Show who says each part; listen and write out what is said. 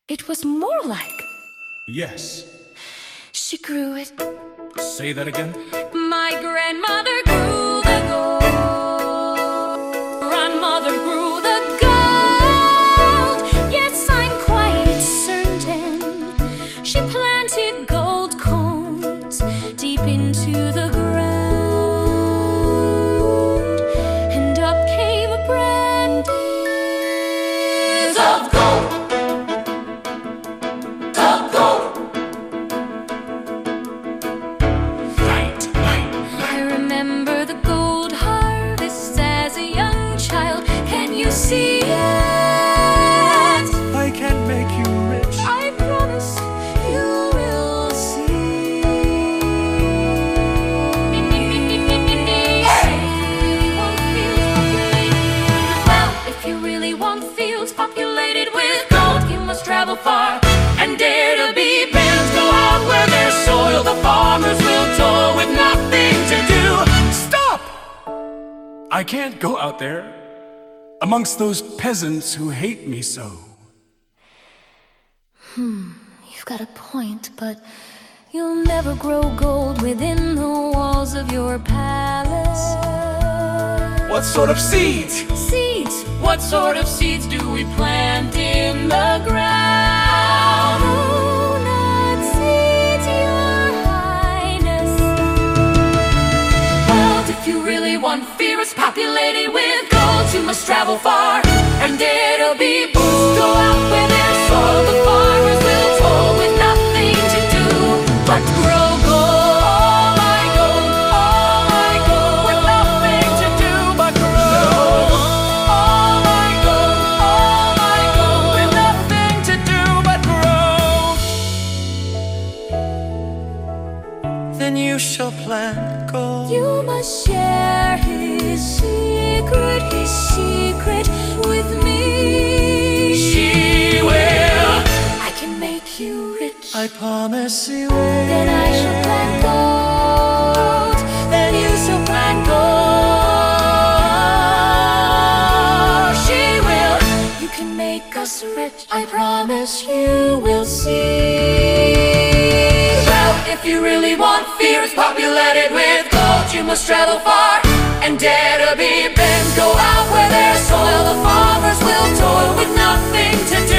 Speaker 1: It was more like
Speaker 2: Yes.
Speaker 1: she grew it.
Speaker 2: Say that again.
Speaker 1: My grandmother grew the gold. Grandmother grew the gold. Yes, I'm quite certain she planted gold cones deep into the ground, and up came a branches of gold. See it.
Speaker 2: I can make you rich.
Speaker 1: I promise you will see. Well, if you really want fields populated with gold, you must travel far and dare to be bands. Go out where there's soil, the farmers will toil with nothing to do.
Speaker 2: Stop! I can't go out there amongst those peasants who hate me so.
Speaker 1: You've got a point, but you'll never grow gold within the walls of your palace.
Speaker 2: What sort of seeds?
Speaker 1: Seeds? What sort of seeds do we plant in the ground? Oh, not seeds, your highness. Well, if you really want fearless populated with gold, you must travel far and dare to be bold. Go out where there's soil, the farmers will toil with nothing to do but grow gold. All I go, with nothing to do but grow. All I go, with nothing to do but grow.
Speaker 3: Then you shall plant gold.
Speaker 1: You must share his secret with me. She will. I can make you rich.
Speaker 3: I promise you will.
Speaker 1: Then I shall plant gold. Then you shall plant gold. She will. You can make us rich. I promise you will see. Well, if you really want fears populated with gold, you must travel far and dare to be bent. Go out where there's soil, the farmers will toil with nothing to do